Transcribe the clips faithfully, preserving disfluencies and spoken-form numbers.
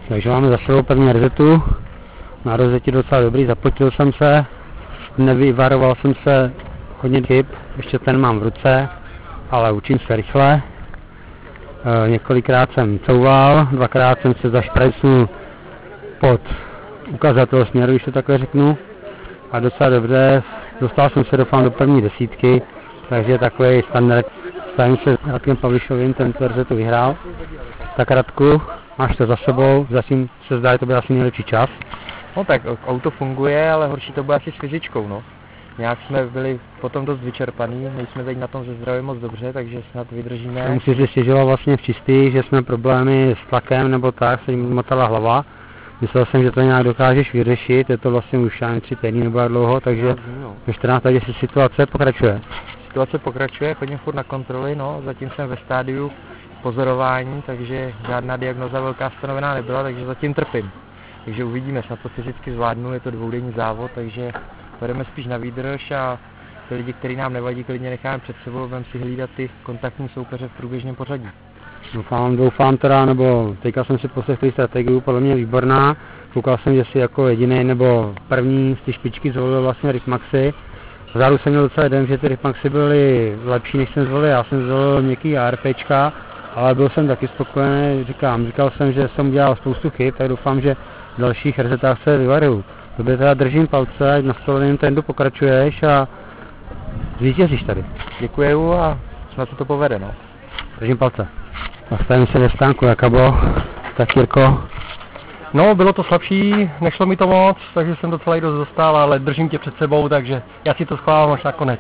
Takže máme za sebou první rezetu. Na rozeti docela dobrý, zapotil jsem se, nevyvaroval jsem se hodně chyb, ještě ten mám v ruce, ale učím se rychle. E, několikrát jsem couval, dvakrát jsem se zašprajcnul pod ukazatel směru, když to takhle řeknu. A docela dobře, dostal jsem se doufám do první desítky, takže takový standard. Stavím se s Radkem Pavlišovým, ten tu rezetu vyhrál. Tak Radku, máš to za sebou, zatím se zdá, že to byl asi nejlepší čas. No tak auto funguje, ale horší to bude asi s fyzičkou, no. Nějak jsme byli potom dost vyčerpaný, nejsme teď na tom ze zdravím moc dobře, takže snad vydržíme. Musíš si stěžovat vlastně v čistý, že jsme problémy s tlakem nebo tak, se jim motala hlava. Myslel jsem, že to nějak dokážeš vyřešit, je to vlastně už ani tři týdny nebo jak dlouho, takže ve čtrnáct takže si situace pokračuje. Situace pokračuje, chodím furt na kontroly, no, zatím jsem ve stádiu pozorování, takže žádná diagnoza velká stanovená nebyla, takže zatím trpím. Takže uvidíme, snad to fyzicky zvládnu, je to dvoudenní závod, takže půjdeme spíš na výdrž a ty lidi, kteří nám nevadí, klidně necháme před sebou, budeme si hlídat ty kontaktní soupeře v průběžném pořadí. Doufám, doufám teda, nebo teďka jsem si poslechl strategii, podle mě výborná. Koukal jsem, že si jako jediný nebo první z ty špičky zvolil vlastně Ripmaxy. Vzadu jsem měl docela den, že ty Ripmaxy byly lepší, než jsem zvolil. Já jsem zvolil měkký ARPčka, ale byl jsem taky spokojený, říkám, říkal jsem, že jsem udělal spoustu chyb, tak doufám, že v dalších rezetách se vyvaruju. Tobě teda držím palce, ať na stoleném trendu pokračuješ a zvítězíš tady. Děkuju a snad se to povede, no. Držím palce. Nastavím se ve stánku, jaká bylo, tak Jirko. No, bylo to slabší, nešlo mi to moc, takže jsem docela i dost dostal, ale držím tě před sebou, takže já si to schovám až nakonec.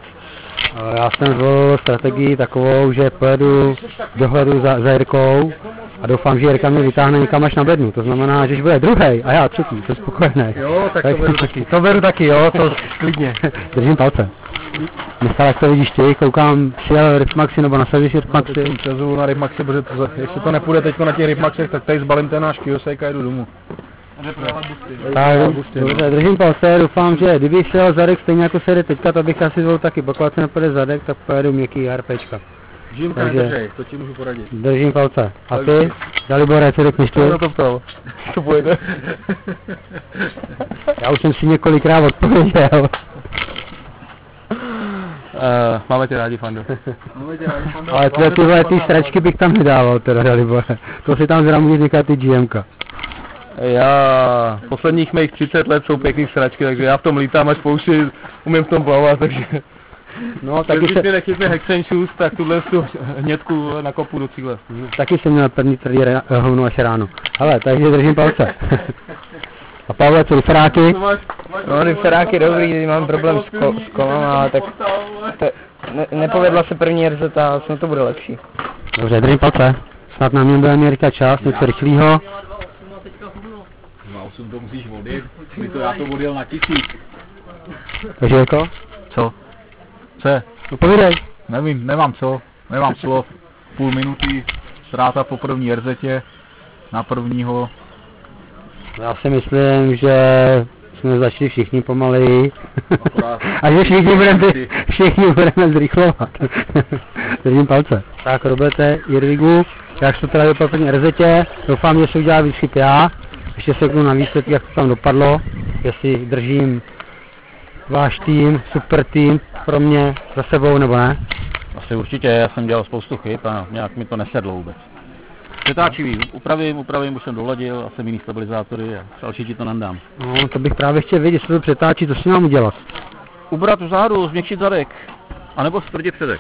Já jsem zvolil strategii takovou, že pojedu dohledu za, za Jirkou a doufám, že Jirka mě vytáhne někam až na bednu. To znamená, že bude druhý a já třetí, to je spokojený. Jo, tak, tak to beru taky. To beru taky, jo, to klidně. Držím palce. Michal, jak to vidíš ty, koukám, přijel Ripmaxy nebo nasadíš Ripmaxy? No, přezu na Ripmaxy, protože to, jestli to nepůjde teď na těch Ripmaxech, tak tady zbalím ten náš Kiyosek a jdu domů. Tak, dobře, držím palce, doufám, že kdyby šel zadek stejně jako se jde teďka, to bych asi zvolil taky, pokud se nepůjde zadek, tak pojedu měkký RPčka. Žimka nedržej, to ti můžu poradit. Držím palce. A ty, Dalibore, co řekneš ty? To ptal, to pojede. Já už jsem si několikrát odpověděl. Uh, máme tě rádi, Fando. Ale tyhle tyhle ty sračky bych tam nedával teda, Dalibore. To si tam zra může říkat ty GMka. Já posledních mých třicet let jsou pěkný sračky, takže já v tom lítám až pouši, umím v tom plavat, takže... No, taky když se... mi nechytne Hexen Shoes, tak tuhle tu hnědku nakopu do cíle. Taky jsem měl první tvrdý hovno až ráno. Hele, takže držím palce. A Pavle, co riferáky? No, riferáky dobrý, mám problém s, ko s kolama, ale tak te, ne, nepovedla se první rezeta, ale snad to bude lepší. Dobře, držím palce. Snad na mě bude Mirka čas, něco rychlýho. dva osm to musíš vodit, my to já to vodil na tisíc. Takže jako? Co? Co je? No povídej. Nevím, nemám co, nemám slov. Půl minuty, ztráta po první erzetě, na prvního. Já si myslím, že jsme začali všichni pomaleji. A že všichni budeme, všichni budeme zrychlovat. Držím palce. Tak Roberte, Jirvigu, jak to teda dopadlo první erzetě, doufám, že se udělá víc chyb já. Ještě se na výsledky, jak to tam dopadlo, jestli držím váš tým, super tým pro mě za sebou, nebo ne? Asi určitě, já jsem dělal spoustu chyb a nějak mi to nesedlo vůbec. Přetáčivý, upravím, upravím, už jsem doladil a jsem jiný stabilizátory a další ti to nandám. No, to bych právě chtěl vědět, jestli to přetáčí, to si mám udělat. Ubrat vzadu, změkčit zadek, anebo stvrdit předek.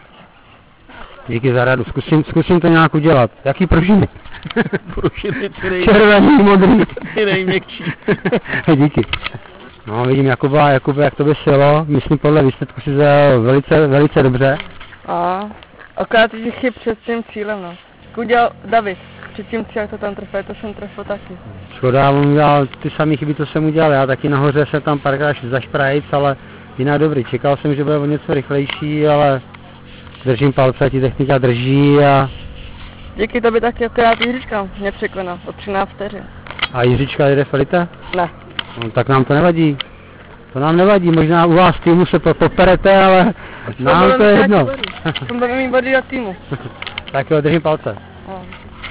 Díky za radu, zkusím, zkusím to nějak udělat. Jaký pružiny? Pružiny, ty nej... Červený, modrý. Ty nejměkčí. Díky. No, vidím Jakuba, Jakube, jak to by sjelo, myslím podle výsledku si zajel velice, velice dobře. A akorát těch chyb před tím cílem, no. Jak udělal David, před tím cílem to tam trefil, to jsem trefil taky. Škoda, on udělal ty samé chyby, co jsem udělal, já taky nahoře se tam párkrát zašprajit, ale jinak dobrý. Čekal jsem, že bude o něco rychlejší, ale držím palce, ti technika drží a... Díky tobě taky, akorát Jiříčka mě překonal o třináct vteřin. A Jiříčka jede Felita? Ne. No, tak nám to nevadí. To nám nevadí, možná u vás týmu se to poperete, ale nám to je jedno. Jsem budeme mít body do týmu. Tak jo, držím palce.